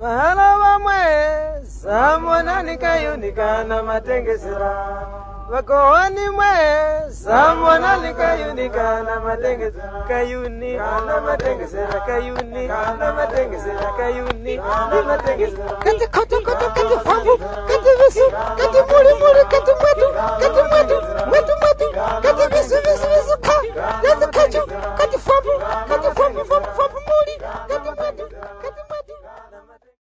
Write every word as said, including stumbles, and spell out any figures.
Mahala wamwe samona nikayunikana matengesera Wakowani mwe samona nikayunikana matengesera Kayuni na matengesera Kayuni na matengesera Kayuni na matengesera Kati koto koto kati fambu Kati visu Kati